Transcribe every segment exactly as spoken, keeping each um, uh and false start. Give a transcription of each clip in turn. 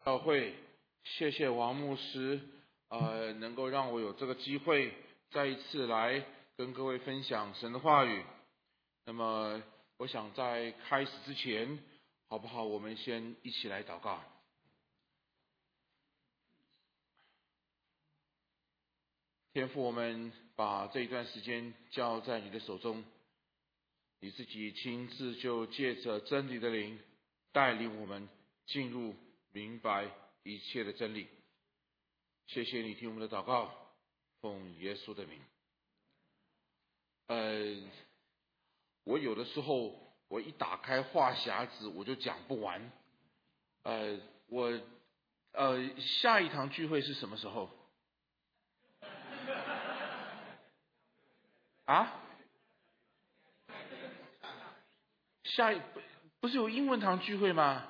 教会，谢谢王牧师，呃，能够让我有这个机会再一次来跟各位分享神的话语。那么，我想在开始之前，好不好？我们先一起来祷告。天父，我们把这一段时间交在你的手中，你自己亲自就借着真理的灵带领我们进入明白一切的真理。谢谢你听我们的祷告，奉耶稣的名。呃，我有的时候我一打开话匣子我就讲不完。呃，我呃下一堂聚会是什么时候？啊？下一不是有英文堂聚会吗？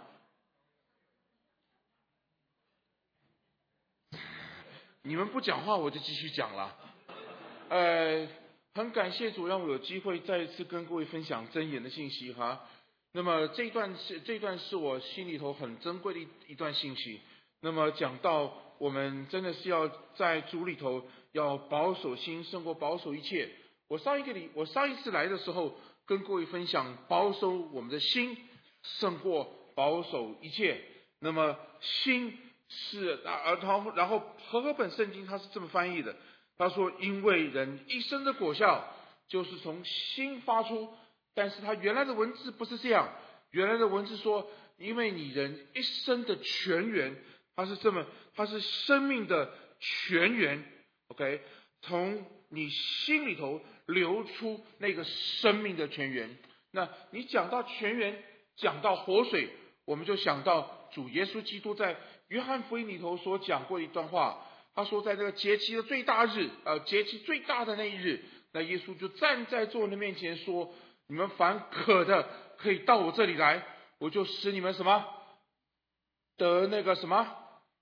你们不讲话我就继续讲了。呃，很感谢主让我有机会再一次跟各位分享箴言的信息哈。那么这一段是这一段是我心里头很珍贵的一一段信息。那么讲到我们真的是要在主里头要保守心胜过保守一切。我上一个礼我上一次来的时候跟各位分享保守我们的心胜过保守一切。那么心是啊，然后和合本圣经它是这么翻译的，他说因为人一生的果效就是从心发出，但是他原来的文字不是这样，原来的文字说因为你人一生的泉源，它是这么，它是生命的泉源 OK， 从你心里头流出那个生命的泉源。那你讲到泉源，讲到活水，我们就想到主耶稣基督在约翰福音里头所讲过一段话，他说在这个节期的最大日，呃，节期最大的那一日，那耶稣就站在众人的面前说，你们凡渴的可以到我这里来，我就使你们什么得那个什么，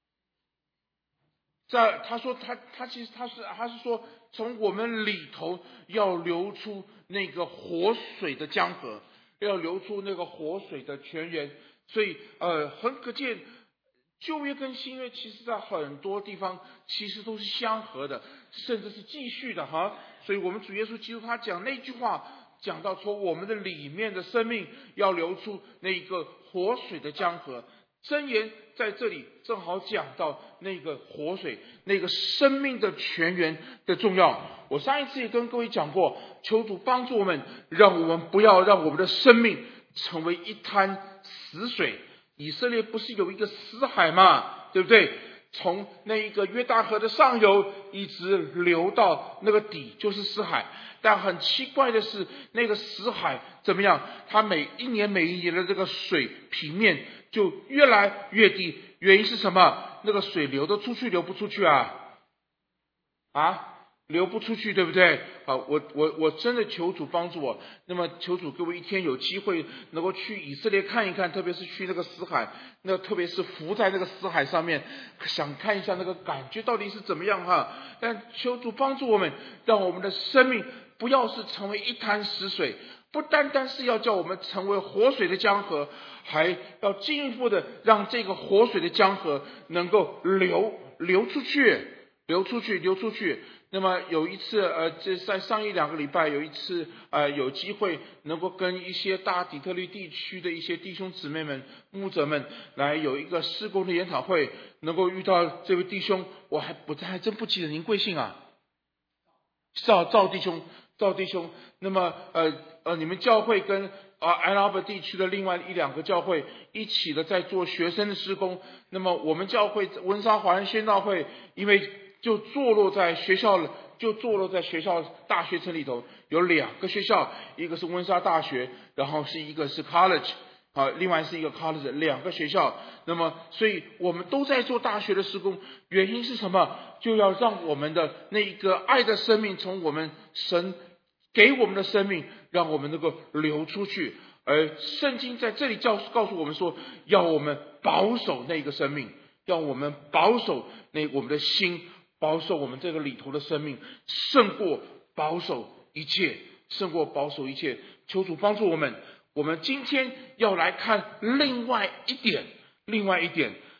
在他说他他其实他是他是说从我们里头要流出那个活水的江河，要流出那个活水的泉源。所以呃，很可见旧约跟新约其实在很多地方其实都是相合的，甚至是继续的哈。所以我们主耶稣基督他讲那句话，讲到说我们的里面的生命要流出那个活水的江河。箴言在这里正好讲到那个活水，那个生命的泉源的重要。我上一次也跟各位讲过，求主帮助我们，让我们不要让我们的生命成为一滩死水。以色列不是有一个死海吗？对不对？从那一个约旦河的上游一直流到那个底就是死海。但很奇怪的是，那个死海怎么样？它每一年每一年的这个水平面就越来越低。原因是什么？那个水流得出去流不出去啊？啊？流不出去，对不对？好，我我我真的求主帮助我。那么求主给我一天有机会能够去以色列看一看，特别是去那个死海，那特别是浮在那个死海上面，想看一下那个感觉到底是怎么样哈。但求主帮助我们，让我们的生命不要是成为一滩死水，不单单是要叫我们成为活水的江河，还要进一步的让这个活水的江河能够流流出去，流出去，流出去。那么有一次呃，这在上一两个礼拜有一次呃，有机会能够跟一些大底特律地区的一些弟兄姊妹们、牧者们来有一个事工的研讨会，能够遇到这位弟兄，我还不还真不记得您贵姓啊？赵赵弟兄，赵弟兄。那么呃呃，你们教会跟啊安拉伯地区的另外一两个教会一起的在做学生的事工。那么我们教会温莎华人宣道会，因为就坐落在学校，就坐落在学校大学城里头，有两个学校，一个是温莎大学，然后是一个是 college， 啊，另外是一个 college， 两个学校。那么，所以我们都在做大学的事工，原因是什么？就要让我们的那一个爱的生命，从我们神给我们的生命，让我们能够流出去。而圣经在这里教告诉我们说，要我们保守那个生命，要我们保守那我们的心。保守我们这个里头的生命，胜过保守一切，胜过保守一切。求主帮助我们。我们今天要来看另外一点，另外一点，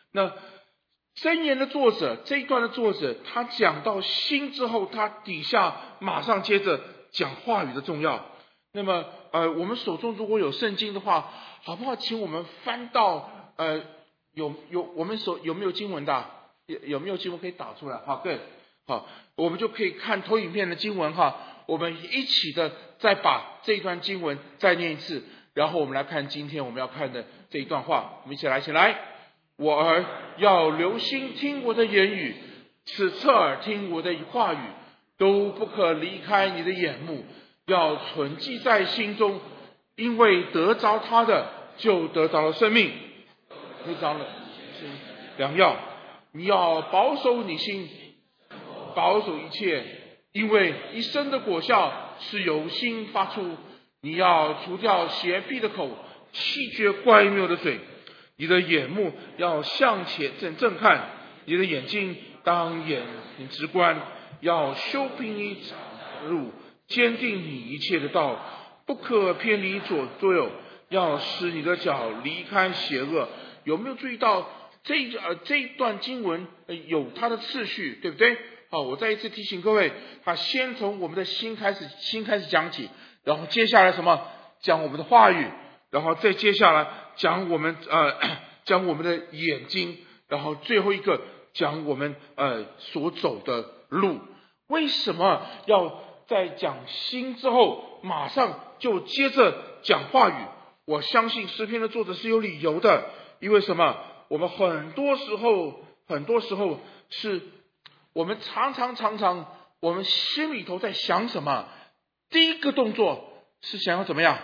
那箴言的作者这一段的作者，他讲到心之后，他底下马上接着讲话语的重要。那么呃，我们手中如果有圣经的话，好不好？请我们翻到呃，有有我们手有没有经文的？有有没有经文可以打出来？好，对，好，我们就可以看投影片的经文哈。我们一起的再把这一段经文再念一次，然后我们来看今天我们要看的这一段话。我们一起来，一起来。我儿要留心听我的言语，此侧耳听我的话语，都不可离开你的眼目，要存记在心中，因为得着他的就得着了生命，得着了良药。你要保守你心，保守一切，因为一生的果效是由心发出。你要除掉邪僻的口，弃绝乖谬的嘴。你的眼目要向前正正看，你的眼睛当眼直观，要修平你路，坚定你一切的道，不可偏离左左右，要使你的脚离开邪恶。有没有注意到这呃这一段经文、呃、有它的次序，对不对？好，我再一次提醒各位，他先从我们的心开始，心开始讲起，然后接下来什么？讲我们的话语，然后再接下来讲我们呃讲我们的眼睛，然后最后一个讲我们呃所走的路。为什么要在讲心之后马上就接着讲话语？我相信诗篇的作者是有理由的，因为什么？我们很多时候很多时候是我们常常常常我们心里头在想什么？第一个动作是想要怎么样？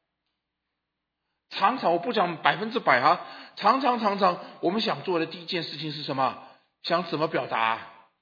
常常我不讲百分之百哈，常常常常我们想做的第一件事情是什么？想怎么表达？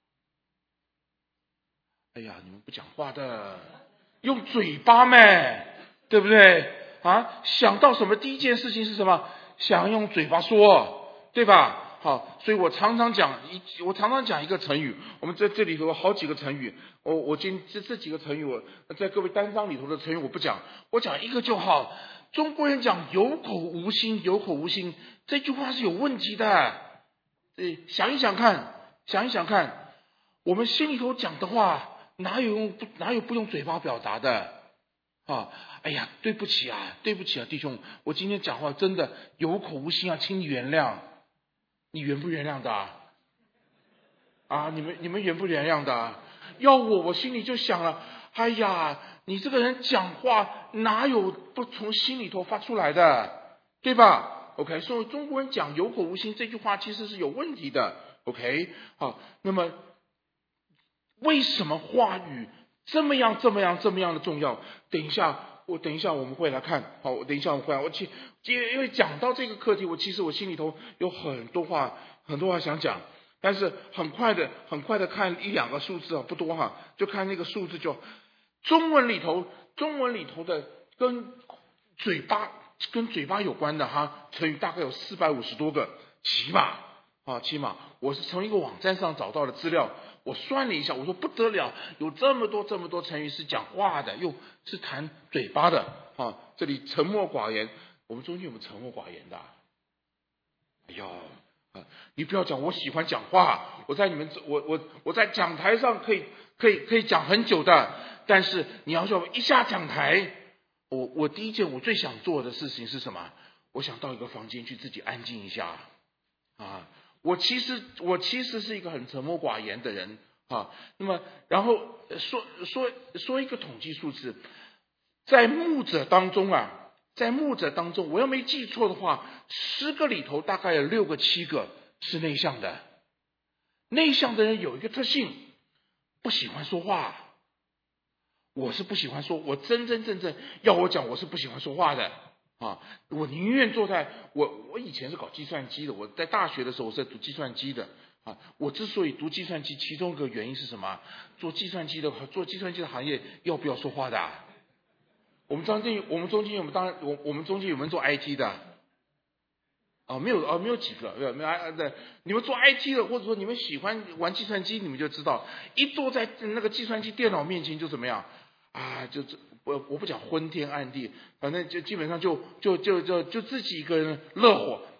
哎呀，你们不讲话的，用嘴巴咩，对不对啊？想到什么第一件事情是什么？想用嘴巴说，对吧？好，所以我常常讲一，我常常讲一个成语。我们在这里头有好几个成语，我我今这这几个成语，我在各位单章里头的成语我不讲，我讲一个就好。中国人讲有口无心，有口无心，这句话是有问题的。对，想一想看，想一想看，我们心里头讲的话，哪有用不哪有不用嘴巴表达的啊？哎呀，对不起啊，对不起啊，弟兄，我今天讲话真的有口无心啊，请你原谅。你原不原谅的啊？啊，你们你们原不原谅的啊？要我我心里就想了，哎呀，你这个人讲话哪有不从心里头发出来的，对吧 ？OK， 所以中国人讲有口无心这句话其实是有问题的。OK， 好，那么为什么话语这么样这么样这么样的重要？等一下。我等一下我们会来看，好，我等一下我们会来。我其因为讲到这个课题，我其实我心里头有很多话，很多话想讲，但是很快的，很快的看一两个数字啊，不多哈，就看那个数字就，中文里头，中文里头的跟嘴巴跟嘴巴有关的哈成语大概有四百五十多个，起码啊，起码我是从一个网站上找到的资料。我算了一下，我说不得了，有这么多这么多成语是讲话的，又是谈嘴巴的啊！这里沉默寡言，我们中间有没有沉默寡言的？哎呦啊！你不要讲，我喜欢讲话，我在你们我我我在讲台上可以可以可以讲很久的，但是你要说一下讲台，我我第一件我最想做的事情是什么？我想到一个房间去自己安静一下啊！我其实我其实是一个很沉默寡言的人啊。那么，然后说说说一个统计数字，在牧者当中啊，在牧者当中，我要没记错的话，十个里头大概有六个七个是内向的。内向的人有一个特性，不喜欢说话。我是不喜欢说，我真真正正要我讲，我是不喜欢说话的。啊，我宁愿坐在我我以前是搞计算机的，我在大学的时候我是读计算机的啊。我之所以读计算机，其中一个原因是什么？做计算机的做计算机的行业要不要说话的啊？我们中间我们中间有没有当然我我们中间有没有做 I T 的？哦，没有哦，没有几个，没有没有啊，对，你们做 I T 的，或者说你们喜欢玩计算机，你们就知道，一坐在那个计算机电脑面前就怎么样啊，就这。我我不讲昏天暗地，反正就基本上就就就就就自己一个人乐火，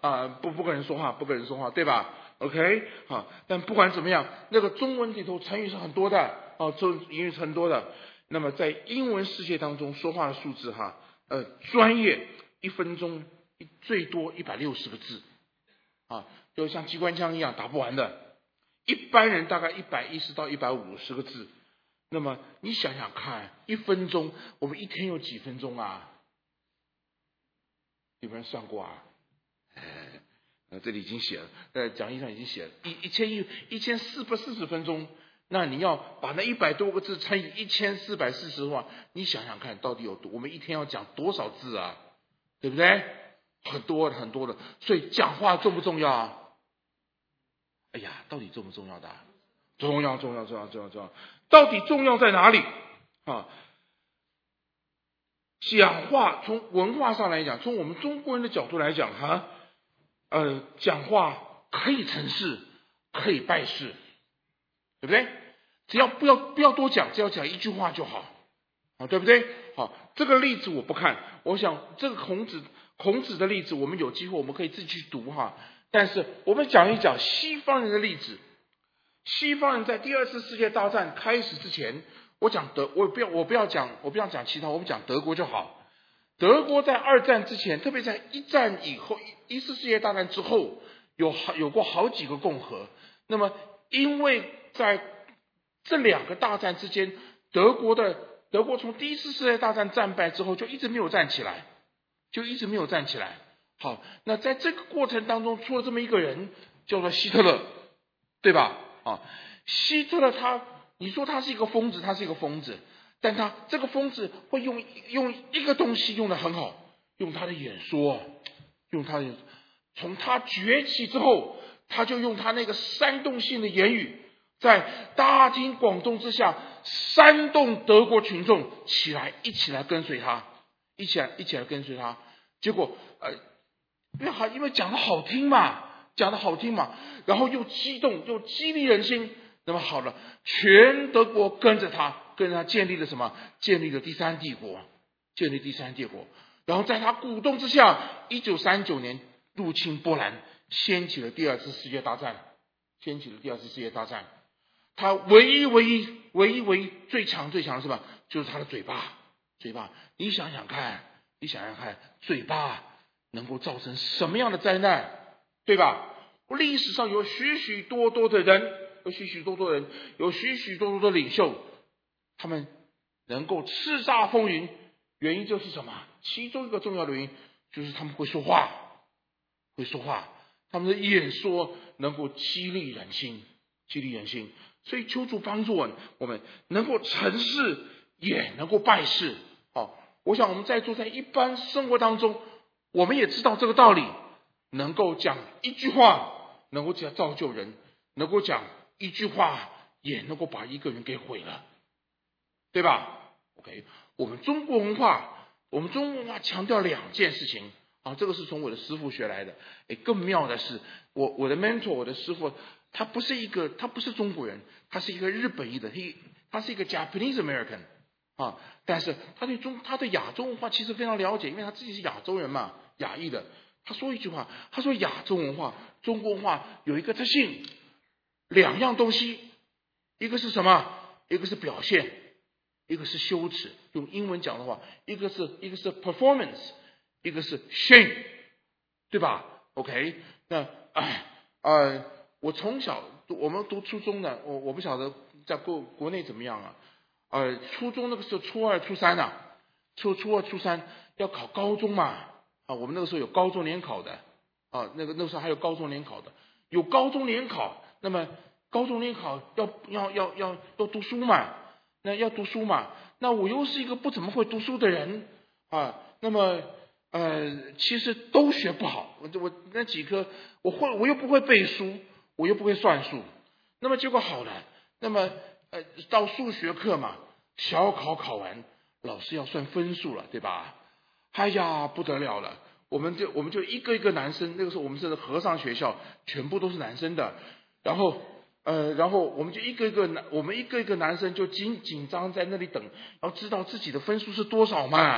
啊，不不跟人说话，不跟人说话，对吧 ？OK， 好，但不管怎么样，那个中文里头成语是很多的，哦，中英语是很多的。那么在英文世界当中，说话的数字哈，呃，专业一分钟最多一百六十个字，啊，就像机关枪一样打不完的。一般人大概一百一十到一百五十个字。那么你想想看，一分钟，我们一天有几分钟啊？有没有人算过啊？呃，这里已经写了，在讲义上已经写了，一一千一一千四百四十分钟。那你要把那一百多个字乘以一千四百四十的话，你想想看，到底有多？我们一天要讲多少字啊？对不对？很多的很多的。所以讲话重不重要啊？哎呀，到底重不重要的、啊？重要，重要，重要，重要，重要。到底重要在哪里啊？讲话从文化上来讲，从我们中国人的角度来讲，哈，呃，讲话可以成事，可以败事，对不对？只要不要不要多讲，只要讲一句话就好，啊，对不对？好，这个例子我不看，我想这个孔子孔子的例子，我们有机会我们可以自己去读哈。但是我们讲一讲西方人的例子。西方人在第二次世界大战开始之前，我讲德，我不要我不要讲我不要讲其他，我们讲德国就好。德国在二战之前，特别在一战以后，一次世界大战之后，有有过好几个共和。那么因为在这两个大战之间，德国的德国从第一次世界大战战败之后，就一直没有站起来，就一直没有站起来。好，那在这个过程当中，出了这么一个人，叫做希特勒，对吧？啊，希特勒他，你说他是一个疯子，他是一个疯子，但他这个疯子会用用一个东西用得很好，用他的演说，用他的，从他崛起之后，他就用他那个煽动性的言语，在大庭广众之下煽动德国群众起来，一起来跟随他，一起来一起来跟随他。结果呃，因为好，因为讲得好听嘛。讲得好听嘛，然后又激动又激励人心，那么好了，全德国跟着他，跟着他建立了什么？建立了第三帝国，建立第三帝国。然后在他鼓动之下，一九三九年入侵波兰，掀起了第二次世界大战，掀起了第二次世界大战。他唯一唯一唯一唯一最强最强是吧？就是他的嘴巴，嘴巴。你想想看，你想想看，嘴巴能够造成什么样的灾难？对吧？历史上有许许多多的人，有许许多多人，有许许多多的领袖，他们能够叱咤风云，原因就是什么？其中一个重要的原因就是他们会说话，会说话，他们的演说能够激励人心，激励人心。所以求主帮助我们，我们能够成事，也能够败事。好，我想我们在座在一般生活当中，我们也知道这个道理。能够讲一句话，能够讲造就人，能够讲一句话，也能够把一个人给毁了，对吧 ？OK， 我们中国文化，我们中国文化强调两件事情啊，这个是从我的师父学来的。哎，更妙的是，我我的 mentor， 我的师父，他不是一个，他不是中国人，他是一个日本裔的，他他是一个 Japanese American 啊，但是他对中他对亚洲文化其实非常了解，因为他自己是亚洲人嘛，亚裔的。他说一句话，他说亚洲文化、中国文化有一个特性，两样东西，一个是什么？一个是表现，一个是羞耻。用英文讲的话，一个是一个是 performance， 一个是 shame， 对吧 ？OK， 那哎呃，我从小我们读初中的，我我不晓得在国国内怎么样啊？呃，初中那个时候初二、初三啊，初初二、初三要考高中嘛。啊，我们那个时候有高中联考的，啊，那个那个时候还有高中联考的，有高中联考，那么高中联考要要要要要读书嘛，那要读书嘛，那我又是一个不怎么会读书的人啊，那么呃，其实都学不好，我我那几科我会，我又不会背书，我又不会算数，那么结果好了，那么呃到数学课嘛，小考考完，老师要算分数了，对吧？哎呀，不得了了！我们就我们就一个一个男生，那个时候我们是和尚学校，全部都是男生的。然后呃，然后我们就一个一个男，我们一个一个男生就紧紧张在那里等，然后知道自己的分数是多少嘛。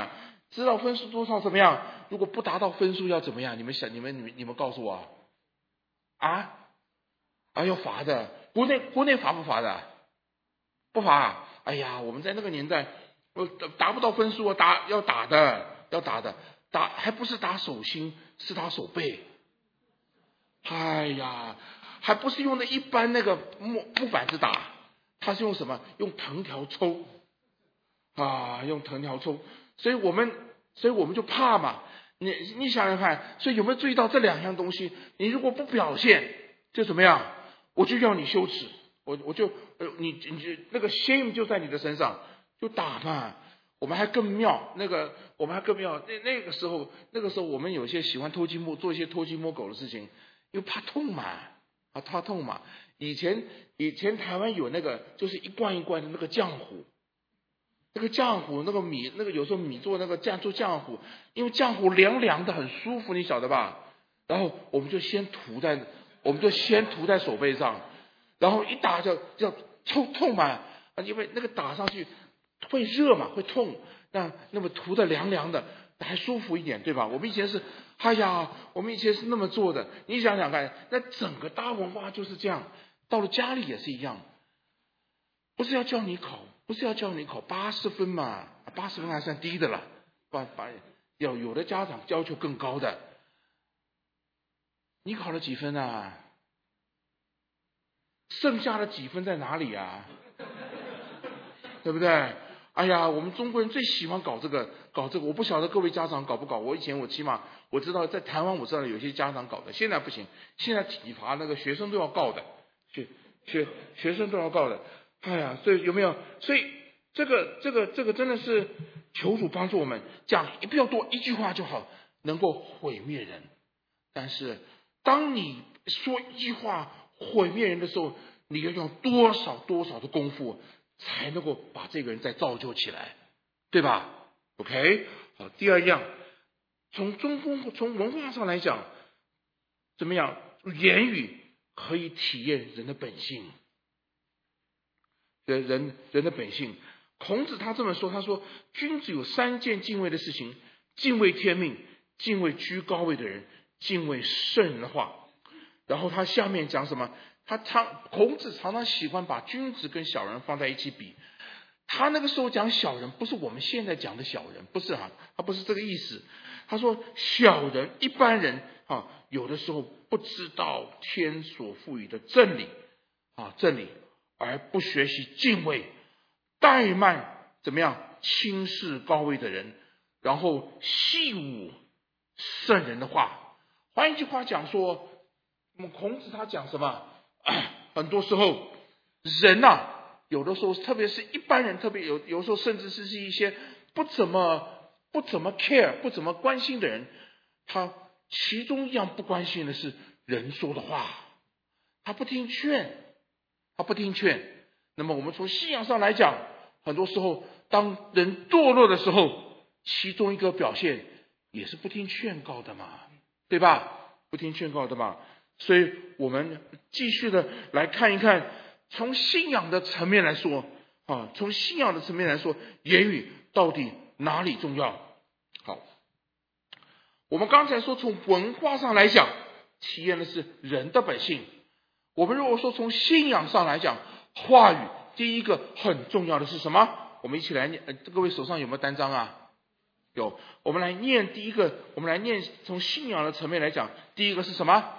知道分数多少怎么样？如果不达到分数要怎么样？你们想，你们你们你们告诉我啊？啊，要罚的。国内国内罚不罚的？不罚。哎呀，我们在那个年代，呃，达不到分数啊，打要打的，要打的，打还不是打手心，是打手背。哎呀，还不是用的一般那个木木板子打，他是用什么？用藤条抽啊，用藤条抽。所以我们，所以我们就怕嘛。你你想想看，所以有没有注意到这两样东西？你如果不表现，就怎么样？我就要你羞耻，我我就呃，你你那个 shame 就在你的身上，就打嘛。我们还更妙，那个我们还更妙。那那个时候，那个时候我们有些喜欢偷鸡摸，做一些偷鸡摸狗的事情，因为怕痛嘛，啊怕痛嘛。以前以前台湾有那个，就是一罐一罐的那个浆糊。那个浆糊，那个米，那个有时候米做那个酱做浆糊，因为浆糊凉凉的很舒服，你晓得吧？然后我们就先涂在，我们就先涂在手背上，然后一打就就痛痛嘛，因为那个打上去会热嘛，会痛，那那么涂的凉凉的还舒服一点，对吧？我们以前是，哎呀，我们以前是那么做的，你想想看，那整个大文化就是这样，到了家里也是一样，不是要叫你考。不是要叫你考八十分嘛？八十分还算低的了，把把要有的家长要求更高的。你考了几分啊？剩下的几分在哪里啊？对不对？哎呀，我们中国人最喜欢搞这个，搞这个。我不晓得各位家长搞不搞？我以前我起码我知道在台湾我知道有些家长搞的，现在不行，现在体罚那个学生都要告的，学学学生都要告的。哎呀，所以有没有？所以这个这个这个真的是求主帮助我们，讲不要多，一句话就好，能够毁灭人。但是当你说一句话毁灭人的时候，你要用多少多少的功夫才能够把这个人再造就起来，对吧 ？OK， 好，第二样，从中风从文化上来讲，怎么样？言语可以体验人的本性。人人人的本性，孔子他这么说，他说君子有三件敬畏的事情：敬畏天命，敬畏居高位的人，敬畏圣人的话。然后他下面讲什么？他常孔子常常喜欢把君子跟小人放在一起比。他那个时候讲小人，不是我们现在讲的小人，不是哈、啊，他不是这个意思。他说小人一般人啊，有的时候不知道天所赋予的真理啊，真理。而不学习敬畏，怠慢怎么样轻视高位的人，然后戏侮圣人的话。换一句话讲说，我们孔子他讲什么？很多时候人呐、啊，有的时候特别是一般人，特别有有时候甚至是一些不怎么不怎么 care 不怎么关心的人，他其中一样不关心的是人说的话，他不听劝。他不听劝，那么我们从信仰上来讲，很多时候当人堕落的时候，其中一个表现也是不听劝告的嘛，对吧？不听劝告的嘛。所以我们继续的来看一看，从信仰的层面来说啊，从信仰的层面来说，言语到底哪里重要？好，我们刚才说从文化上来讲，体验的是人的本性。我们如果说从信仰上来讲，话语第一个很重要的是什么？我们一起来念，呃、各位手上有没有单张啊？有。我们来念第一个，我们来念从信仰的层面来讲，第一个是什么？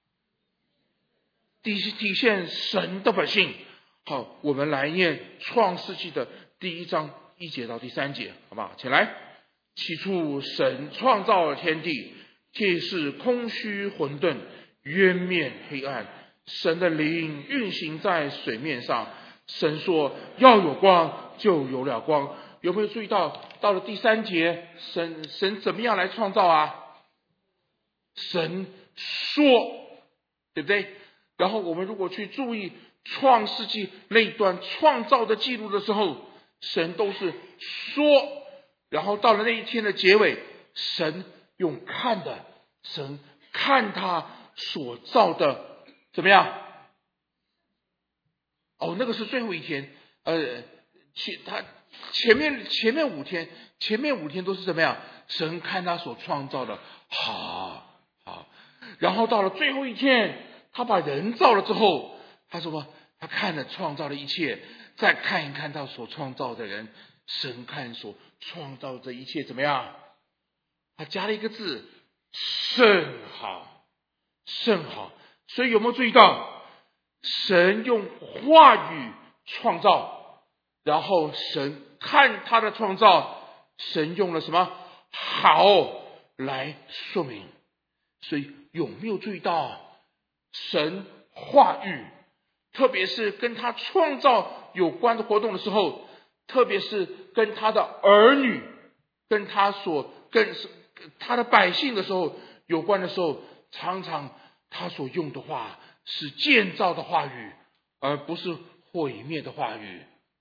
体体现神的本性。好，我们来念创世纪的第一章一节到第三节，好不好？请来。起初神创造了天地，天是空虚混沌，渊面黑暗。神的灵运行在水面上，神说要有光，就有了光。有没有注意到，到了第三节，神神怎么样来创造啊？神说，对不对？然后我们如果去注意创世纪那段创造的记录的时候，神都是说，然后到了那一天的结尾，神用看的，神看他所造的怎么样？哦，那个是最后一天，呃，其他前面前面五天，前面五天都是怎么样？神看他所创造的好好，然后到了最后一天，他把人造了之后，他说他看了创造的一切，再看一看他所创造的人，神看所创造的一切怎么样？他加了一个字，甚好，甚好。所以有没有注意到，神用话语创造，然后神看他的创造，神用了什么好来说明。所以有没有注意到，神话语特别是跟他创造有关的活动的时候，特别是跟他的儿女跟他所跟他的百姓的时候有关的时候，常常他所用的话是建造的话语，而不是毁灭的话语。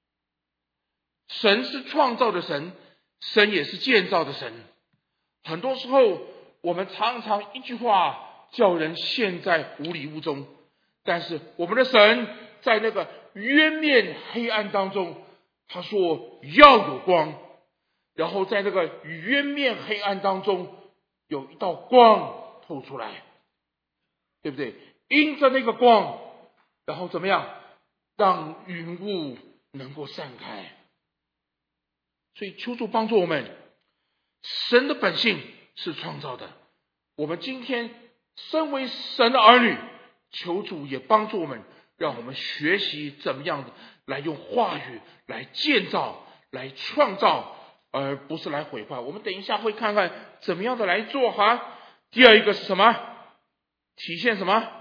神是创造的神，神也是建造的神。很多时候我们常常一句话叫人陷在无里雾中，但是我们的神在那个渊面黑暗当中，他说要有光，然后在那个渊面黑暗当中有一道光透出来，对不对？因着那个光，然后怎么样让云雾能够散开。所以求主帮助我们，神的本性是创造的，我们今天身为神的儿女，求主也帮助我们，让我们学习怎么样的来用话语来建造来创造，而不是来毁坏。我们等一下会看看怎么样的来做哈。第二一个是什么？体现什么？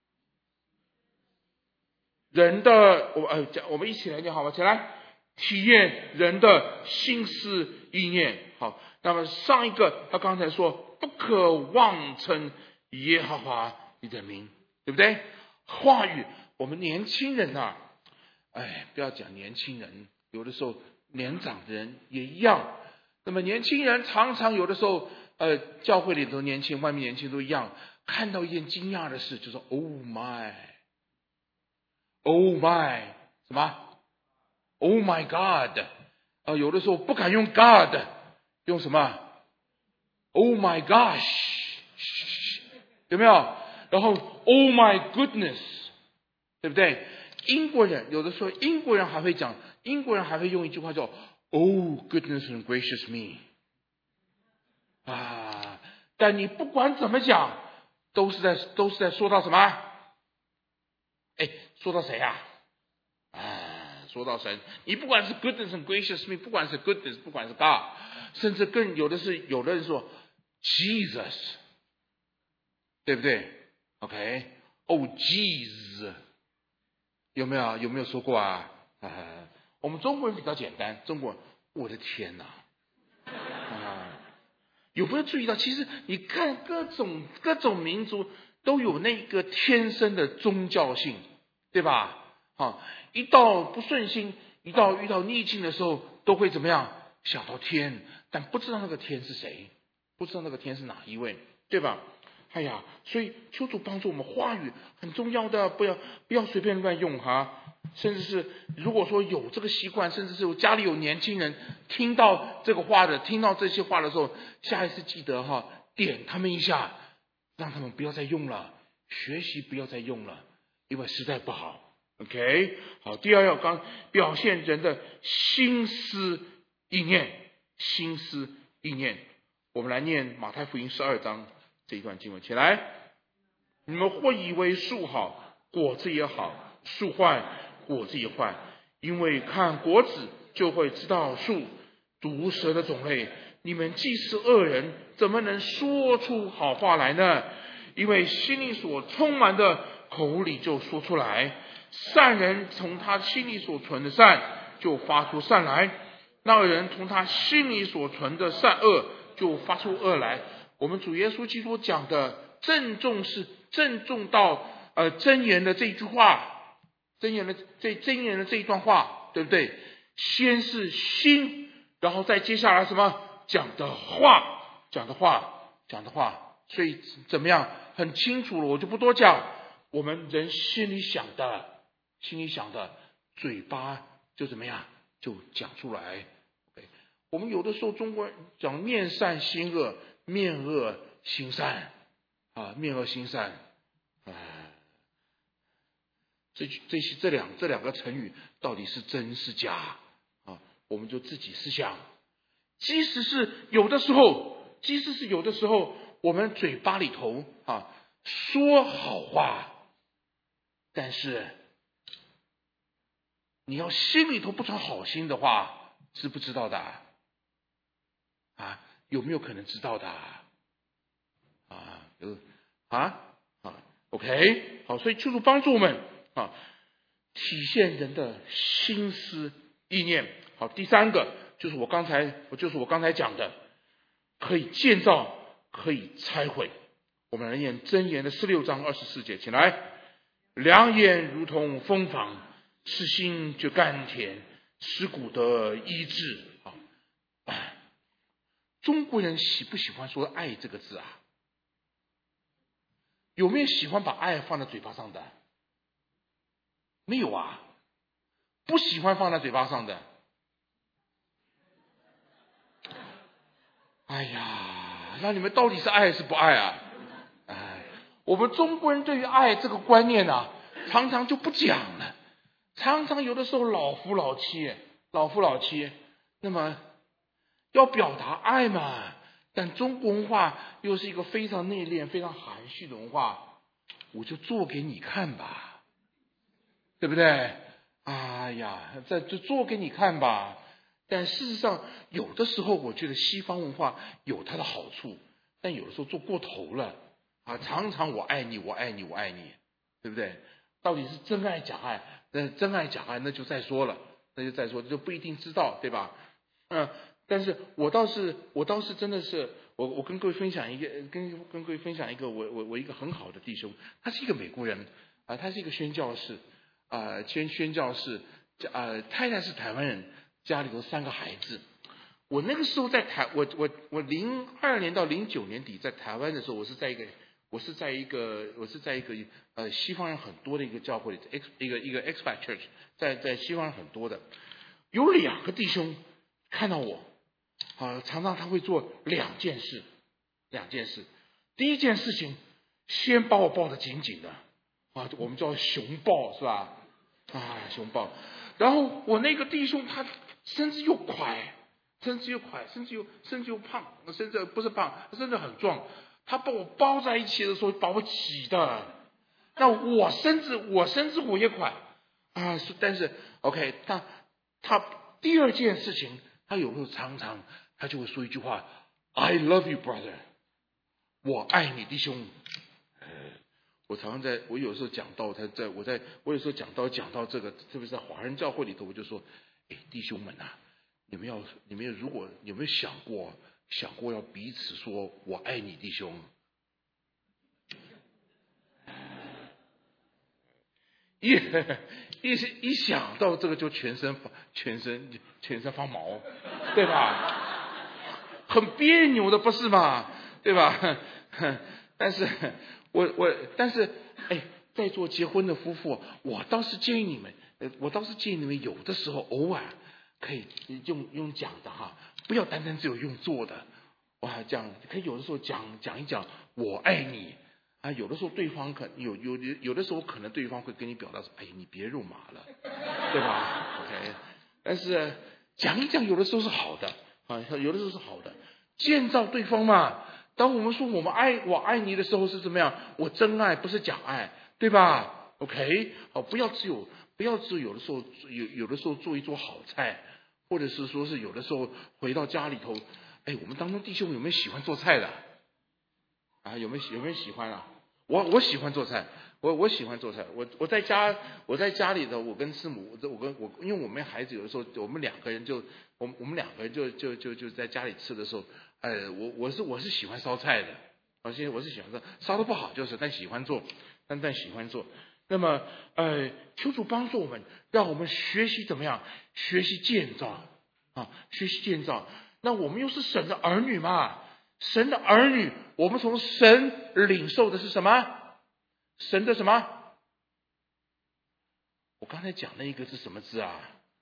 人的我呃，我们一起来念好吗？起来，体验人的心思意念。好，那么上一个他刚才说不可妄称耶和华你的名，对不对？话语，我们年轻人啊，哎，不要讲年轻人，有的时候年长的人也一样。那么年轻人常常有的时候，呃，教会里头年轻，外面年轻都一样，看到一件惊讶的事，就说 Oh my。Oh my 什么 Oh my God 啊、呃，有的时候不敢用 God， 用什么 Oh my gosh， 有没有？然后 Oh my goodness， 对不对？英国人有的时候英国人还会讲，英国人还会用一句话叫 Oh goodness and gracious me 啊，但你不管怎么讲，都是在都是在说到什么？哎，说到谁呀、啊？啊，说到神。你不管是 goodness and gracious me， 不管是 goodness， 不管是 God， 甚至更有的是有的人说 Jesus， 对不对 ？OK， Oh Jesus， 有没有有没有说过啊？啊，我们中国人比较简单，中国人，我的天哪！啊，有没有注意到？其实你看各种各种民族都有那个天生的宗教性，对吧？啊，一到不顺心，一到遇到逆境的时候，都会怎么样？想到天，但不知道那个天是谁，不知道那个天是哪一位，对吧？哎呀，所以求主帮助我们，话语很重要的，不要不要随便乱用哈。甚至是如果说有这个习惯，甚至是家里有年轻人听到这个话的，听到这些话的时候，下一次记得哈，点他们一下，让他们不要再用了，学习不要再用了，因为实在不好。OK， 好，第二要刚表现人的心思意念，心思意念，我们来念马太福音十二章这一段经文，起来。你们或以为树好，果子也好；树坏，果子也坏。因为看果子就会知道树。毒蛇的种类，你们既是恶人，怎么能说出好话来呢？因为心里所充满的，口里就说出来。善人从他心里所存的善，就发出善来；那恶人从他心里所存的善恶，就发出恶来。我们主耶稣基督讲的郑重是郑重到呃箴言的这一句话，箴言的这箴言的这一段话，对不对？先是心，然后再接下来什么讲的话，讲的话，讲的话。所以怎么样？很清楚了，我就不多讲。我们人心里想的，心里想的，嘴巴就怎么样就讲出来。Okay? 我们有的时候中国人讲面善心恶，面恶心善啊，面恶心善啊，这这些这两这两个成语到底是真是假啊？我们就自己思想。即使是有的时候，即使是有的时候，我们嘴巴里头啊说好话，但是你要心里头不存好心的话，知不知道的啊？有没有可能知道的啊？有啊啊 ？OK， 好，所以求主帮助我们啊，体现人的心思意念。好，第三个。就是我刚才，就是我刚才讲的，可以建造，可以拆毁。我们来念箴言的十六章二十四节，请来。良言如同蜂房，痴心就甘甜，使骨得医治。啊，中国人喜不喜欢说爱这个字啊？有没有喜欢把爱放在嘴巴上的？没有啊，不喜欢放在嘴巴上的。哎呀，那你们到底是爱还是不爱啊？哎，我们中国人对于爱这个观念啊，常常就不讲了，常常有的时候老夫老妻，老夫老妻，那么要表达爱嘛，但中国文化又是一个非常内敛、非常含蓄的文化，我就做给你看吧，对不对？哎呀，这就做给你看吧。但事实上，有的时候我觉得西方文化有它的好处，但有的时候做过头了啊！常常我爱你，我爱你，我爱你，对不对？到底是真爱假爱？那真爱假爱那就再说了，那就再说，就不一定知道，对吧？嗯，但是我倒是，我倒是真的是，我我跟各位分享一个，跟跟各位分享一个，我我我一个很好的弟兄，他是一个美国人啊，他是一个宣教士啊，宣宣教士，啊，太太是台湾人。家里头三个孩子，我那个时候在台，我我我零二年到零九年底在台湾的时候，我是在一个我是在一个我是在一个呃西方人很多的一个教会里 ，X 一个一个 expat church， 在在西方人很多的，有两个弟兄看到我啊，常常他会做两件事，两件事，第一件事情先把我抱得紧紧的啊，我们叫熊抱是吧？啊，熊抱，然后我那个弟兄他。身子又快，身子又快，身子又身子又胖，身子不是胖，身子很壮。他把我包在一起的时候，把我挤的，那我身子我身子我也快啊。但是 OK， 他他第二件事情，他有时候常常他就会说一句话 ：“I love you, brother， 我爱你，弟兄。”呃，我常常在我有时候讲到他在我在我有时候讲到讲到这个，特别是在华人教会里头，我就说。哎，弟兄们啊，你们要，你们如果有没有想过，想过要彼此说我爱你，弟兄？一一一想到这个，就全身全身全身发毛，对吧？很别扭的，不是吗？对吧？但是我我但是哎，在座结婚的夫妇，我倒是建议你们。我倒是建议你们有的时候偶尔可以用用讲的哈，不要单单只有用做的。哇，讲可以有的时候讲讲一讲我爱你啊，有的时候对方可有有有的时候可能对方会跟你表达说，哎，你别肉麻了，对吧 ？OK， 但是讲一讲有的时候是好的啊，有的时候是好的，建造对方嘛。当我们说我们爱我爱你的时候是怎么样？我真爱不是假爱，对吧 ？OK， 好，不要只有。不要只有的时候有有的时候做一桌好菜，或者是说是有的时候回到家里头，哎，我们当中弟兄有没有喜欢做菜的啊？有没有有没有喜欢啊？我我喜欢做菜，我我喜欢做菜。我我在家我在家里头，我跟师母，我跟我因为我们孩子有的时候我们两个人就我们我们两个人就就就就在家里吃的时候，呃，我我是我是喜欢烧菜的，而且我是喜欢烧，烧的不好就是，但喜欢做，但但喜欢做。那么，呃，求主帮助我们，让我们学习怎么样？学习建造啊，学习建造。那我们又是神的儿女嘛？神的儿女，我们从神领受的是什么？神的什么？我刚才讲的一个是什么字啊？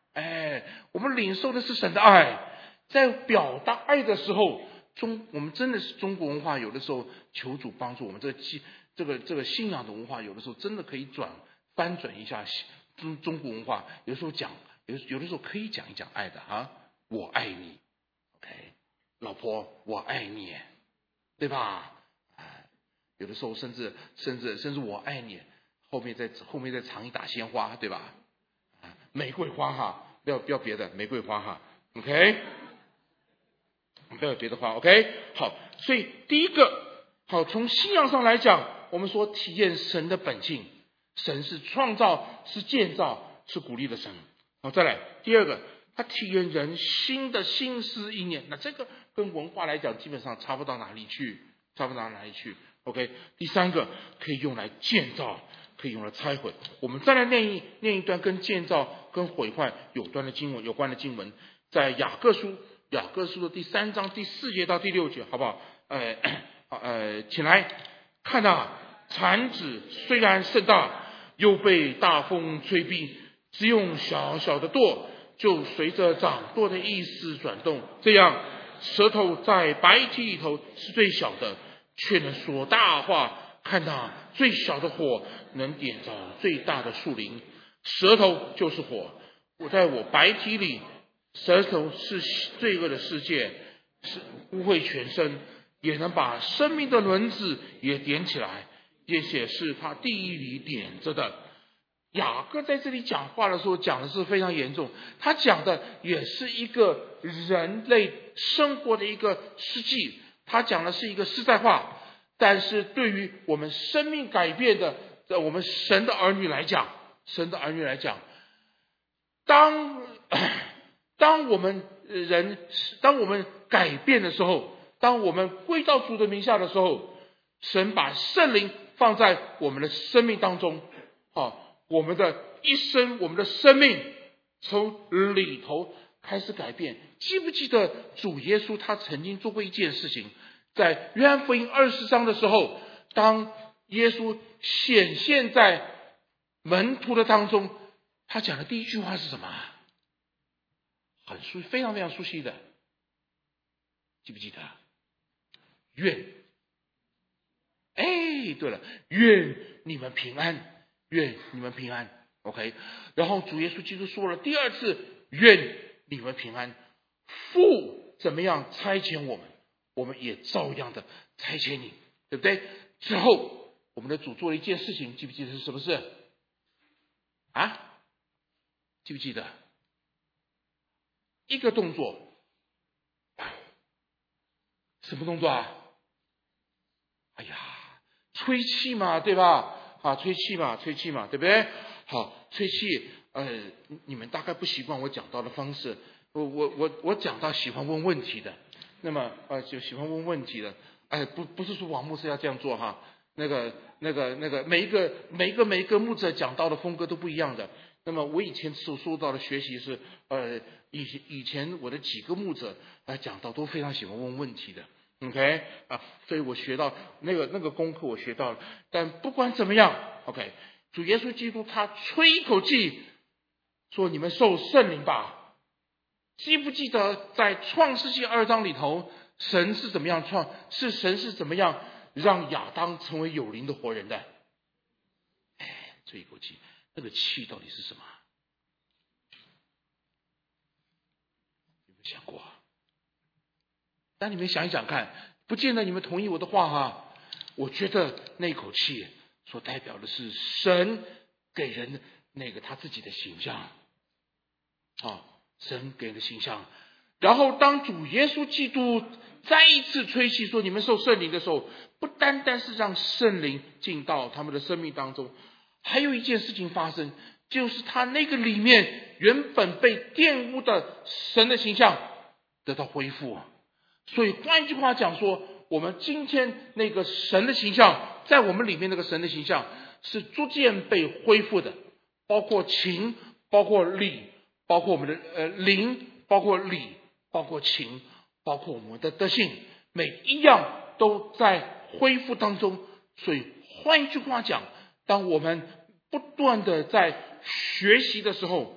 哎，我们领受的是神的爱，在表达爱的时候，中我们真的是中国文化，有的时候求主帮助我们这个这个这个信仰的文化，有的时候真的可以转翻转一下中中国文化，有时候讲有有的时候可以讲一讲爱的啊，我爱你 ，OK， 老婆我爱你，对吧？有的时候甚至甚至甚至我爱你，后面再后面再藏一打鲜花，对吧？玫瑰花哈，不要不要别的，玫瑰花哈 ，OK， 不要别的花 ，OK， 好，所以第一个好，从信仰上来讲，我们说体验神的本性，神是创造，是建造，是鼓励的神。好，再来第二个，他体验人心的心思意念，那这个跟文化来讲，基本上差不到哪里去，差不到哪里去。OK， 第三个可以用来建造，可以用来拆毁。我们再来念一念一段跟建造、跟毁坏有关的经文，有关的经文，在雅各书雅各书的第三章第四节到第六节，好不好？呃呃，请来看啊，产子虽然甚大，又被大风吹逼，只用小小的舵，就随着掌舵的意思转动。这样，舌头在白体里头是最小的，却能说大话。看那最小的火能点着最大的树林，舌头就是火。我在我白体里，舌头是罪恶的世界，是污秽全身，也能把生命的轮子也点起来，也显示他地里点着的。雅各在这里讲话的时候讲的是非常严重，他讲的也是一个人类生活的一个实际，他讲的是一个实在话。但是对于我们生命改变的，我们神的儿女来讲，神的儿女来讲，当当我们人，当我们改变的时候，当我们归到主的名下的时候，神把圣灵放在我们的生命当中，啊，我们的一生，我们的生命从里头开始改变。记不记得主耶稣他曾经做过一件事情？在约翰福音二十章的时候，当耶稣显现在门徒的当中，他讲的第一句话是什么？很熟，非常非常熟悉的，记不记得？愿，哎，对了，愿你们平安，愿你们平安 ，OK。然后主耶稣基督说了第二次，愿你们平安。父怎么样差遣我们？我们也照样的差遣你，对不对？之后我们的主做了一件事情，记不记得是什么事啊？记不记得？一个动作，什么动作啊？哎呀，吹气嘛，对吧？啊，吹气嘛，吹气嘛，对不对？好，吹气，呃，你们大概不习惯我讲到的方式，我我我我讲到喜欢问问题的。那么呃就喜欢问问题的，哎，不不是说王牧师要这样做哈，那个那个那个每一个每一个每一个牧者讲道的风格都不一样的。那么我以前所受到的学习是，呃以以前我的几个牧者来讲道都非常喜欢问问题的 ，OK 啊，所以我学到那个那个功课我学到了。但不管怎么样 ，OK， 主耶稣基督他吹一口气，说你们受圣灵吧。记不记得在创世纪二章里头，神是怎么样创？是神是怎么样让亚当成为有灵的活人的？哎，这一口气，那个气到底是什么？有没有想过？但你们想一想看，不见得你们同意我的话哈。我觉得那口气所代表的是神给人的那个他自己的形象啊。神给人的形象，然后当主耶稣基督再一次吹气说你们受圣灵的时候，不单单是让圣灵进到他们的生命当中，还有一件事情发生，就是他那个里面原本被玷污的神的形象得到恢复。所以换句话讲说，我们今天那个神的形象，在我们里面那个神的形象是逐渐被恢复的，包括情，包括理，包括我们的呃灵，包括理，包括情，包括我们的德性，每一样都在恢复当中。所以换一句话讲，当我们不断的在学习的时候，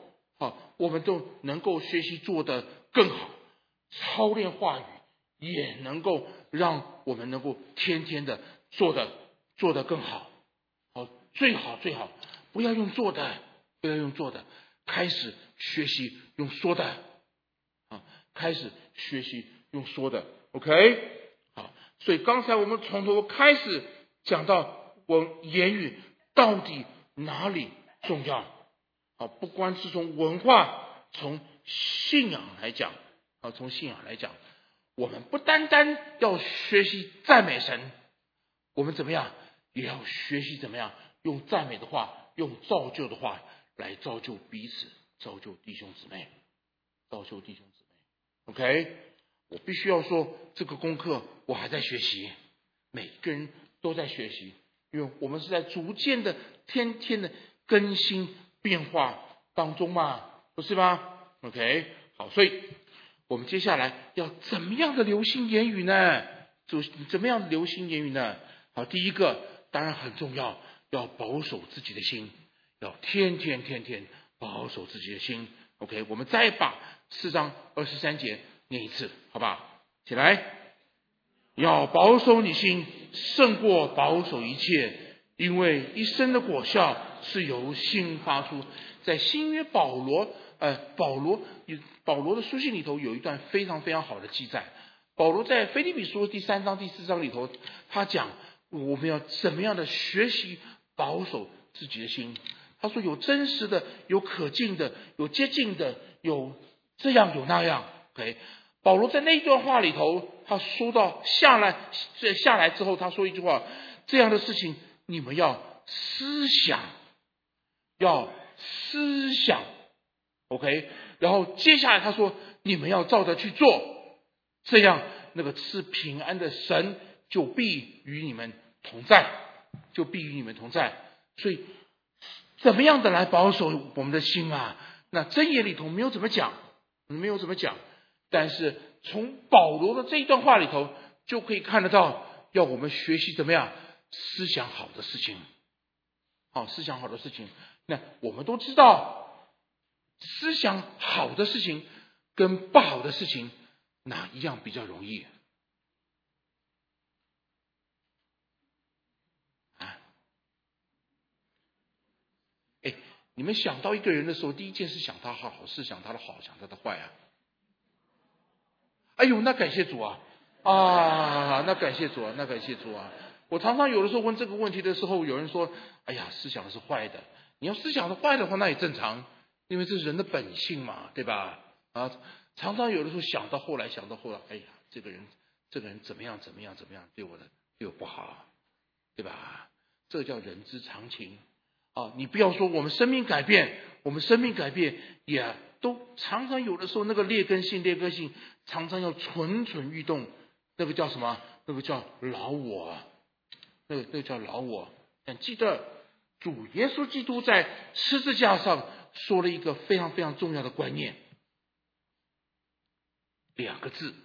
好，我们都能够学习做得更好，操练话语也能够让我们能够天天的做的做得更好。好，最好最好不要用做的，不要用做的，开始学习用说的啊，开始学习用说的 OK。 好，所以刚才我们从头开始讲到我言语到底哪里重要。好，不光是从文化从信仰来讲啊，从信仰来讲，我们不单单要学习赞美神，我们怎么样也要学习怎么样用赞美的话，用造就的话来造就彼此，造就弟兄姊妹，造就弟兄姊妹 OK。 我必须要说这个功课我还在学习，每个人都在学习，因为我们是在逐渐的天天的更新变化当中嘛，不是吗 OK。 好，所以我们接下来要怎么样的留心言语呢？怎么样的留心言语呢？好，第一个当然很重要，要保守自己的心，要天天天天保守自己的心 OK。 我们再把四章二十三节念一次好不好？起来，要保守你心胜过保守一切，因为一生的果效是由心发出。在新约保罗呃，保罗保罗的书信里头有一段非常非常好的记载。保罗在腓立比书第三章第四章里头，他讲我们要怎么样的学习保守自己的心。他说有真实的，有可敬的，有接近的，有这样有那样 OK。 保罗在那一段话里头，他说到下来下来之后，他说一句话，这样的事情你们要思想，要思想 OK。 然后接下来他说你们要照着去做，这样那个赐平安的神就必与你们同在，就必与你们同在。所以怎么样的来保守我们的心啊？那箴言里头没有怎么讲，没有怎么讲，但是从保罗的这一段话里头就可以看得到，要我们学习怎么样思想好的事情。好，思想好的事情，那我们都知道思想好的事情跟不好的事情哪一样比较容易啊？哎，你们想到一个人的时候，第一件事想他好，是想他的好，想他的坏啊？哎呦，那感谢主啊！啊，那感谢主啊，那感谢主啊！我常常有的时候问这个问题的时候，有人说：“哎呀，思想是坏的。”你要思想是坏的话，那也正常，因为这是人的本性嘛，对吧？啊，常常有的时候想到后来，想到后来，哎呀，这个人，这个人怎么样，怎么样，怎么样，对我的对我不好，对吧？这叫人之常情啊！你不要说我们生命改变，我们生命改变也都常常有的时候那个劣根性，劣根性常常要蠢蠢欲动，那个叫什么？那个叫老我，那个那个叫老我。但记得主耶稣基督在十字架上说了一个非常非常重要的观念，两个字，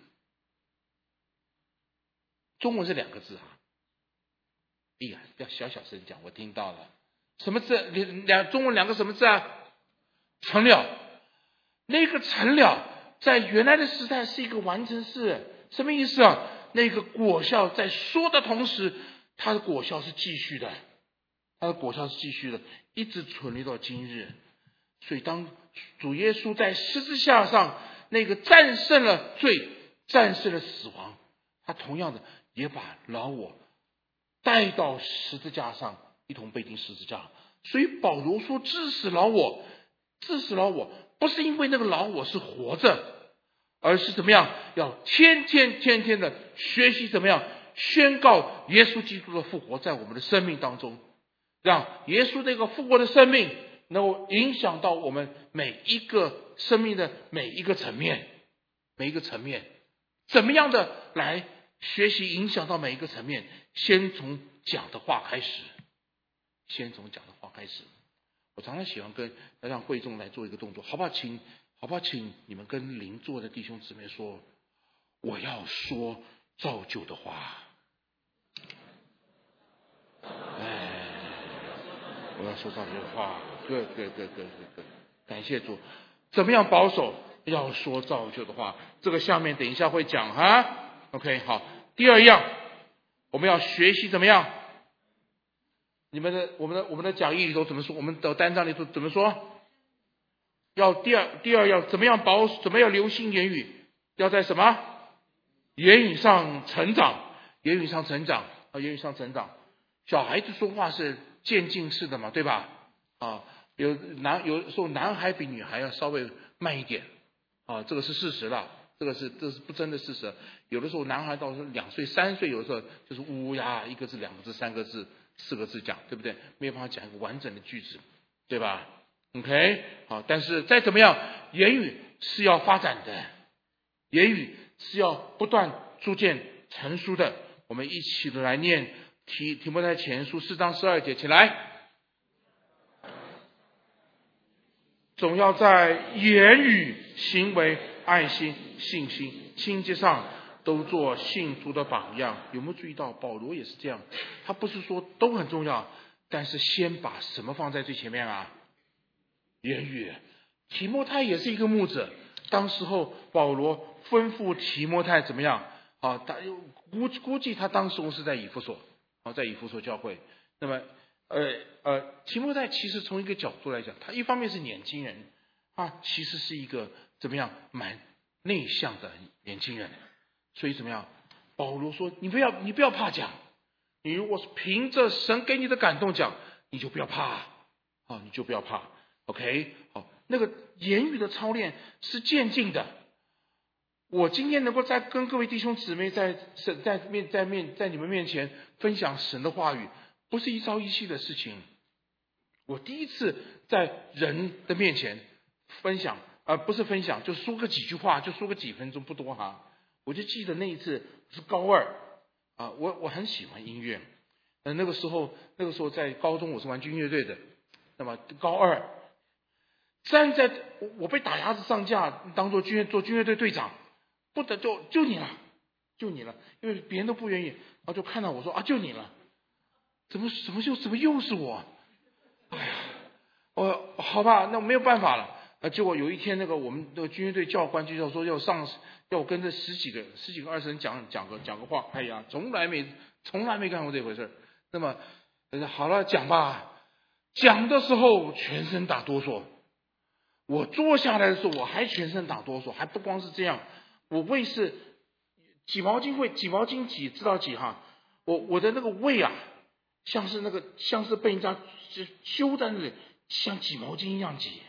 中文是两个字啊。哎呀，要小小声讲，我听到了。什么字？两中文两个什么字啊？成了。那个成了在原来的时代是一个完成式，什么意思啊？那个果效在说的同时，它的果效是继续的，它的果效是继续的，一直存留到今日。所以当主耶稣在十字架上那个战胜了罪，战胜了死亡，他同样的也把老我带到十字架上，一同被钉十字架。所以保罗说治死老我，治死老我不是因为那个老我是活着，而是怎么样要天天天天的学习怎么样宣告耶稣基督的复活在我们的生命当中，让耶稣这个复活的生命能够影响到我们每一个生命的每一个层面，每一个层面怎么样的来学习影响到每一个层面。先从讲的话开始，先从讲的话开始。我常常喜欢跟让会众来做一个动作，好不好？请好不好？请你们跟邻座的弟兄姊妹说，我要说造就的话。哎，我要说造就的话。对对对对对对，感谢主。 怎么样保守？要说造就的话，这个下面等一下会讲哈。OK， 好。第二样，我们要学习怎么样？你们的我们的我们的讲义里头怎么说？我们的单章里头怎么说？要第二第二要怎么样保怎么样留心言语？要在什么言语上成长？言语上成长啊，言语上成长。小孩子说话是渐进式的嘛，对吧？啊，有男有时候男孩比女孩要稍微慢一点啊，这个是事实了，这个是这是不争的事实。有的时候男孩到两岁三岁，有时候就是呜呀，一个字两个字三个字四个字讲，对不对？没有办法讲一个完整的句子，对吧 ？OK， 好，但是再怎么样，言语是要发展的，言语是要不断逐渐成熟的。我们一起来念提提摩太前书四章十二节，起来。总要在言语、行为、爱心、信心、清洁上都做信徒的榜样。有没有注意到保罗也是这样？他不是说都很重要，但是先把什么放在最前面啊？言语。提摩太也是一个牧者，当时候保罗吩咐提摩太怎么样啊？他估估计他当时候是在以弗所啊，在以弗所教会。那么呃呃，提摩太其实从一个角度来讲，他一方面是年轻人啊，其实是一个怎么样蛮内向的年轻人，所以怎么样？保罗说：“你不要，你不要怕讲，你如果是凭着神给你的感动讲，你就不要怕啊，你就不要怕。OK， 好，那个言语的操练是渐进的。我今天能够在跟各位弟兄姊妹在神在面在面在你们面前分享神的话语。”不是一朝一夕的事情。我第一次在人的面前分享，呃，不是分享，就说个几句话，就说个几分钟，不多哈。我就记得那一次是高二啊，我我很喜欢音乐，呃，那个时候那个时候在高中我是玩军乐队的，那么高二站在我被打鸭子上架，当做军乐做军乐队队长，不得就就你了，就你了，因为别人都不愿意，然后就看到我说啊，就你了。怎么怎么就怎么又是我？哎呀，我好吧，那没有办法了。啊，结果有一天，那个我们那个军乐队教官就要说要上，要跟着十几个十几个二十人讲讲个讲个话。哎呀，从来没从来没干过这回事。那么好了，讲吧。讲的时候全身打哆嗦，我坐下来的时候我还全身打哆嗦，还不光是这样，我胃是挤毛巾会挤毛巾挤知道挤哈，我我的那个胃啊。像是那个，像是被人家揪在那里，像挤毛巾一样挤，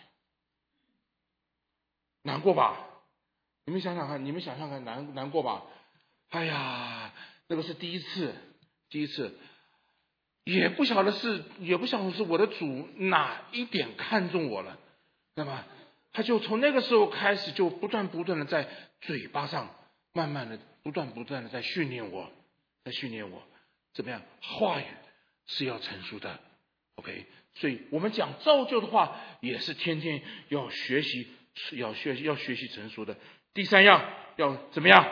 难过吧？你们想想看，你们想想看，难难过吧？哎呀，那个是第一次，第一次，也不晓得是，也不晓得是我的主哪一点看中我了，那么他就从那个时候开始，就不断不断的在嘴巴上，慢慢的，不断不断的在训练我，在训练我怎么样话语。是要成熟的 ，OK， 所以我们讲造就的话，也是天天要学习，要学要学习成熟的。第三样要怎么样？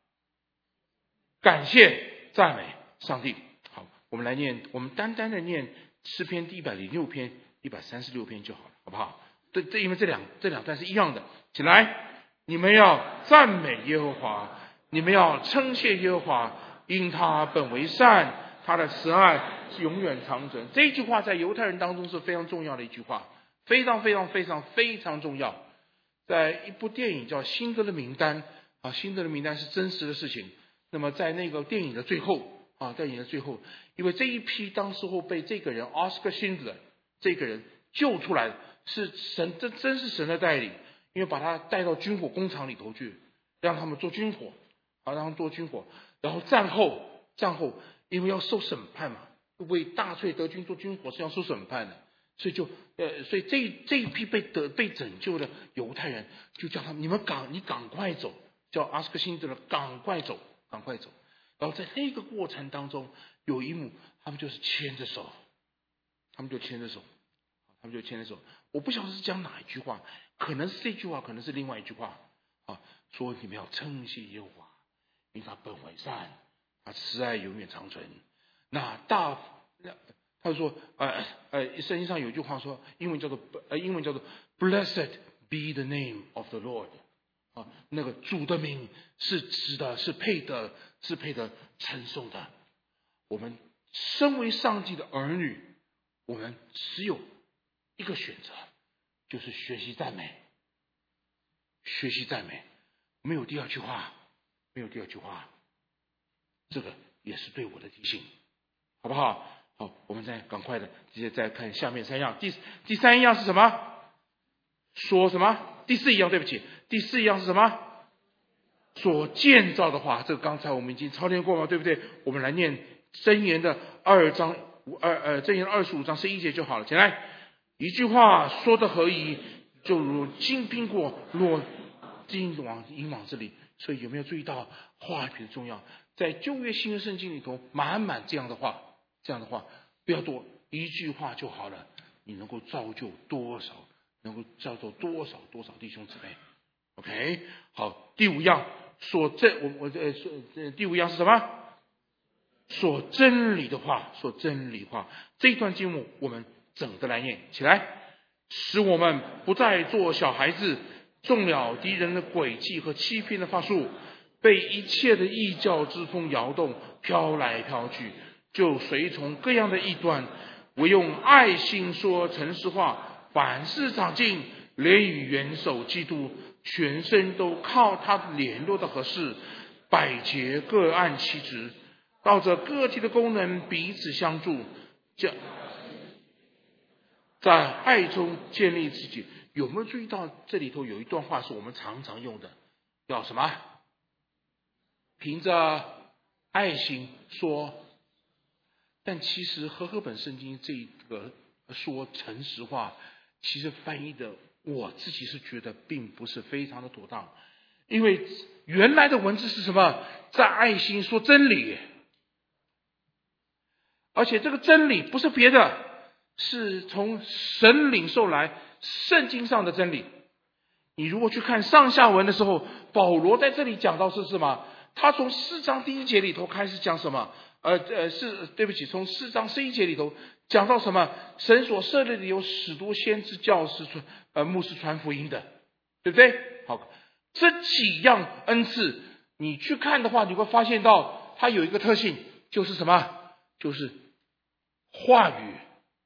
感谢赞美上帝。好，我们来念，我们单单的念诗篇第一百零六篇、一百三十六篇就好了，好不好？对，这因为这两这两段是一样的。起来，你们要赞美耶和华，你们要称谢耶和华，因他本为善。他的慈爱是永远长存。这句话在犹太人当中是非常重要的一句话，非常非常非常非常重要。在一部电影叫《辛德勒名单》啊，辛德勒名单是真实的事情。那么在那个电影的最后啊，电影的最后，因为这一批当时候被这个人 Oscar Schindler 这个人救出来，是神，这真是神的带领，因为把他带到军火工厂里头去，让他们做军火啊，让他们做军火。然后战后，战后。因为要受审判嘛，为大粹德军做军火是要受审判的，所以就呃，所以这这一批被得被拯救的犹太人就叫他们，你们赶你赶快走，叫阿斯克辛德勒赶快走，赶快走。然后在那个过程当中，有一幕他们就是牵着手，他们就牵着手，他们就牵着手。我不晓得是讲哪一句话，可能是这句话，可能是另外一句话啊，说你们要称谢耶和华，因为他本为善。啊，慈爱永远长存。那大，他说，呃呃，圣经上有句话说，英文叫做呃，英文叫做 blessed be the name of the Lord。啊，那个主的名是值得，是配得，是配得称颂的。我们身为上帝的儿女，我们只有一个选择，就是学习赞美，学习赞美，没有第二句话，没有第二句话。这个也是对我的提醒，好不好？好，我们再赶快的直接再看下面三样。第第三样是什么？说什么？第四一样，对不起，第四一样是什么？所建造的话，这个刚才我们已经操练过了，对不对？我们来念箴言的二章二呃箴言二十五章十一节就好了。请来，一句话说的合宜，就如金苹果落金往银网这里。所以有没有注意到话语的重要？在旧约新约圣经里头，满满这样的话，这样的话不要多，一句话就好了。你能够造就多少？能够造就多少多少弟兄姊妹 ？OK， 好，第五样说真，我我呃说呃第五样是什么？说真理的话，说真理话。这一段经文我们整个来念起来，使我们不再做小孩子，中了敌人的诡计和欺骗的法术，被一切的异教之风摇动，飘来飘去，就随从各样的异端，唯用爱心说诚实话。凡事长进，连与元首基督，全身都靠他联络的合适，百节各按其职，照着个体的功能彼此相助，在爱中建立自己。有没有注意到这里头有一段话是我们常常用的，叫什么？凭着爱心说。但其实和合本圣经这个说诚实话，其实翻译的我自己是觉得并不是非常的妥当。因为原来的文字是什么？在爱心说真理，而且这个真理不是别的，是从神领受来圣经上的真理。你如果去看上下文的时候，保罗在这里讲到是什么？他从四章第一节里头开始讲什么？呃呃，是对不起，从四章十一节里头讲到什么？神所设立的有使徒、先知、教师、传呃牧师传福音的，对不对？好，这几样恩赐，你去看的话，你会发现到它有一个特性，就是什么？就是话语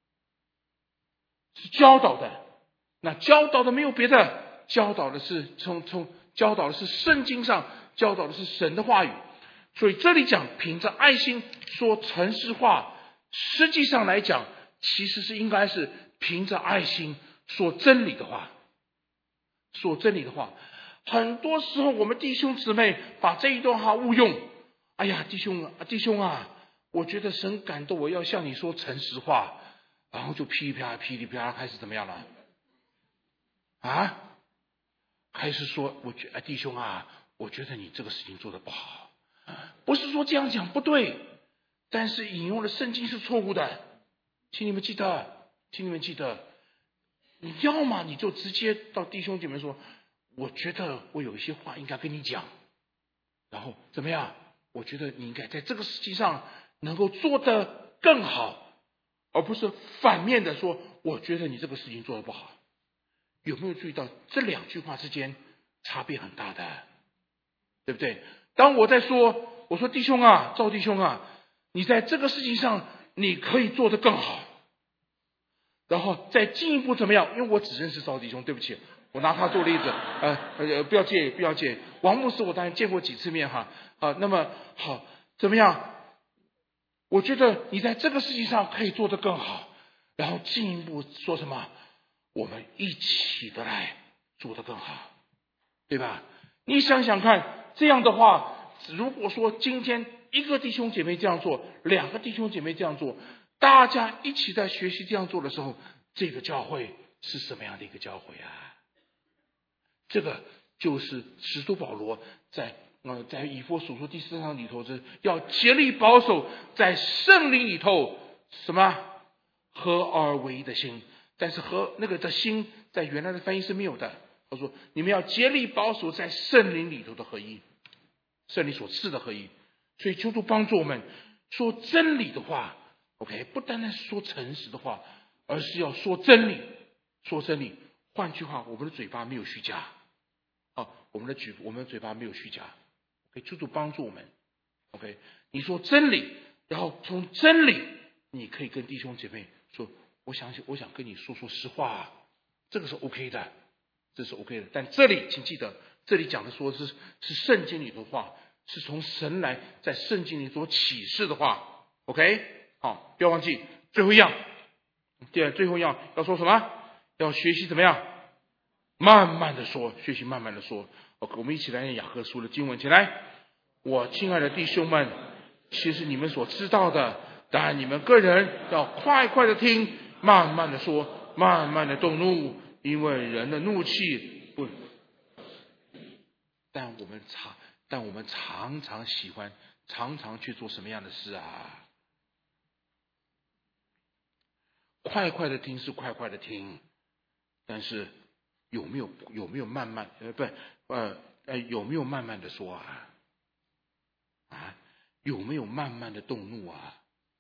是教导的。那教导的没有别的，教导的是从从教导的是圣经上教导的是神的话语。所以这里讲凭着爱心说诚实话，实际上来讲其实是应该是凭着爱心说真理的话，说真理的话。很多时候我们弟兄姊妹把这一段话误用，哎呀弟兄啊弟兄啊，我觉得神感动我要向你说诚实话，然后就噼里啪啦噼里啪啦开始怎么样了啊？开始说我觉得弟兄啊，我觉得你这个事情做得不好。不是说这样讲不对，但是引用的圣经是错误的，请你们记得，请你们记得，你要么你就直接到弟兄姐妹说，我觉得我有一些话应该跟你讲，然后怎么样？我觉得你应该在这个事情上能够做得更好，而不是反面的说，我觉得你这个事情做得不好。有没有注意到这两句话之间差别很大的，对不对？当我在说，我说弟兄啊，赵弟兄啊，你在这个事情上你可以做得更好，然后再进一步怎么样？因为我只认识赵弟兄，对不起，我拿他做例子，呃呃，不要介意，不要介意。王牧师我当然见过几次面哈，啊，那么好，怎么样？我觉得你在这个事情上可以做得更好，然后进一步说什么？我们一起的来做得更好，对吧？你想想看，这样的话，如果说今天一个弟兄姐妹这样做，两个弟兄姐妹这样做，大家一起在学习这样做的时候，这个教会是什么样的一个教会啊？这个就是使徒保罗在呃在以弗所书第四章里头是要竭力保守在圣灵里头什么合而为一的心，但是和那个的心在原来的翻译是没有的。他说你们要竭力保守在圣灵里头的合一，圣灵所赐的合一。所以求主帮助我们说真理的话 OK， 不单单是说诚实的话，而是要说真理，说真理， 换句话，我们的嘴巴没有虚假，啊，我们的嘴我们的嘴巴没有虚假。OK， 求主帮助我们。OK， 你说真理，然后从真理，你可以跟弟兄姐妹说，我想我想跟你说说实话，这个是 OK 的，这是 OK 的。但这里请记得，这里讲的说是是圣经里的话，是从神来在圣经里所启示的话。OK， 好，不要忘记最后一样，第二最后一样要说什么？要学习怎么样？慢慢的说，学习慢慢的说。OK， 我们一起来念雅各书的经文，起来。我亲爱的弟兄们，其实你们所知道的，但你们个人要快快的听，慢慢的说，慢慢的动怒，因为人的怒气不。但我们常，但我们常常喜欢，常常去做什么样的事啊？快快的听是快快的听，但是有没有有没有慢慢呃不呃呃有没有慢慢的说啊？啊，有没有慢慢的动怒啊？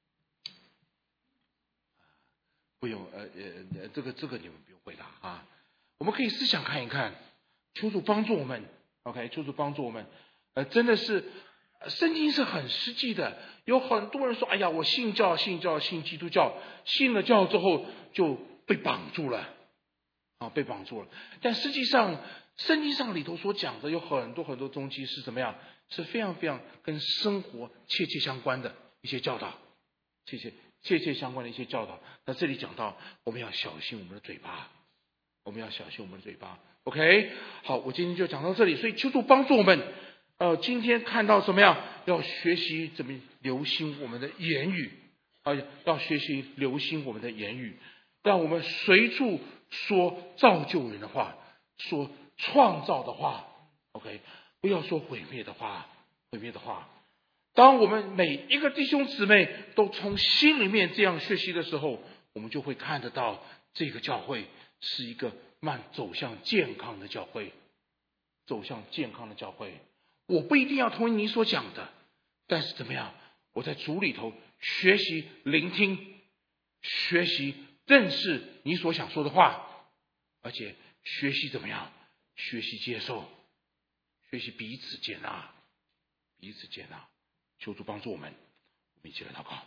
不用，呃呃呃，这个这个你们不用回答啊。我们可以思想看一看，求主帮助我们。OK， 求主帮助我们。呃，真的是，圣经是很实际的。有很多人说，哎呀，我信教信教信基督教，信了教之后就被绑住了，啊，被绑住了。但实际上，圣经上里头所讲的有很多很多东西是怎么样？是非常非常跟生活切切相关的一些教导，切切切切相关的一些教导。那这里讲到，我们要小心我们的嘴巴，我们要小心我们的嘴巴。OK， 好，我今天就讲到这里。所以求主帮助我们，呃，今天看到什么样？要学习怎么留心我们的言语，啊，要学习留心我们的言语，让我们随处说造就人的话，说创造的话。OK。不要说毁灭的话，毁灭的话。当我们每一个弟兄姊妹都从心里面这样学习的时候，我们就会看得到这个教会是一个慢走向健康的教会，走向健康的教会。我不一定要同意你所讲的，但是怎么样？我在主里头学习聆听，学习认识你所想说的话，而且学习怎么样？学习接受。学习彼此接纳，彼此接纳，求主帮助我们，我们一起来祷告。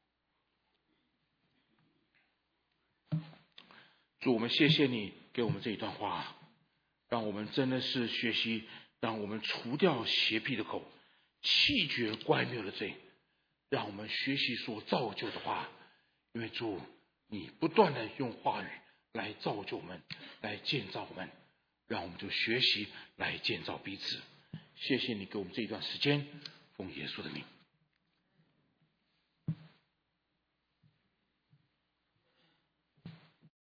主，我们谢谢你给我们这一段话，让我们真的是学习，让我们除掉邪僻的口，弃绝乖谬的罪，让我们学习所造就的话。因为主，你不断的用话语来造就我们，来建造我们。让我们就学习来建造彼此。谢谢你给我们这一段时间，奉耶稣的名。